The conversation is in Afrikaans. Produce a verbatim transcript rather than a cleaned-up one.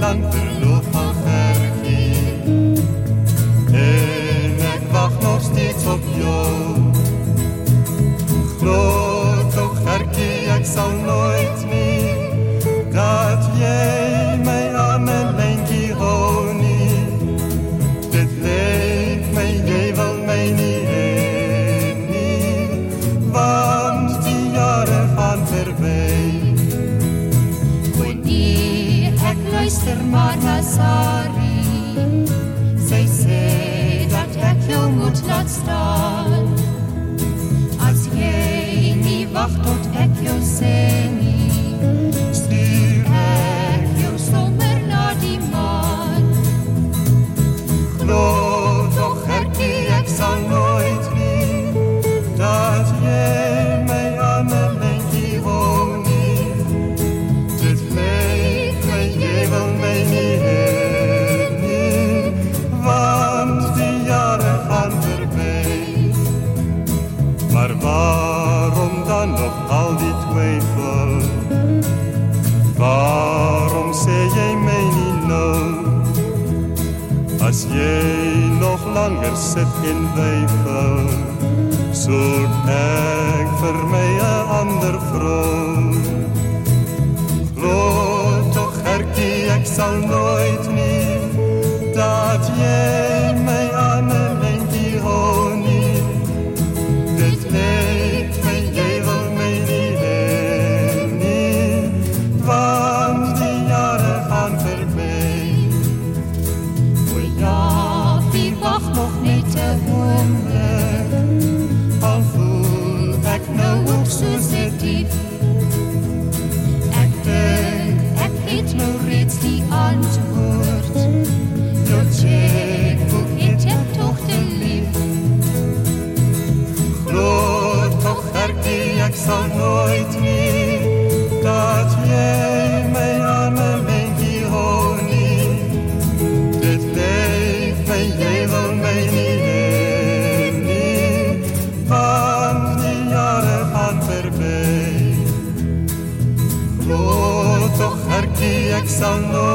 lang verlof van Gertjie. En ek wag nog steeds op jou. Glo toch Gertjie, ek sal nooit nie dat jy my aan 'n lyntjie hou nie. Dit lyk my jy wil my nie hê nie, want die jare gaan verby. Oei, ek luister maar na Sari. Sy sê dat ek jou moet laat staan. As jy nie wag tot ek jou sê nie, stuur ek jou sommer na die maan. Glo toch Gertjie, ek sal nooit nie dat jy my aan 'n lyntjie hou nie. Dit lyk my jy wil my nie hê nie, want die jare gaan verby. Maar waarom dan nog al die twyfel? Waarom sê jy my nie nou? As jy nog langer sit en weifel, soek ek vir my 'n ander vrou. Glo toch Gertjie, ek sal nooit nie dat jy my aan 'n lyntjie hou nie. Dit lyk my jy wil my nie hê nie, want die jare gaan verby. O ja, wie wag nog net 'n oomblik, Al voel ek nou ook so sensitief. ek dink ek het nou reeds die antwoord. Jou checkboek het ek toch te lief. Glo toch Gertjie, ek sal nooit nie dat jy my aan 'n lyntjie hou nie. Dit lyk my jy wil my nie hê nie, want die jare gaan verby. Glo toch Gertjie, ek sal nooit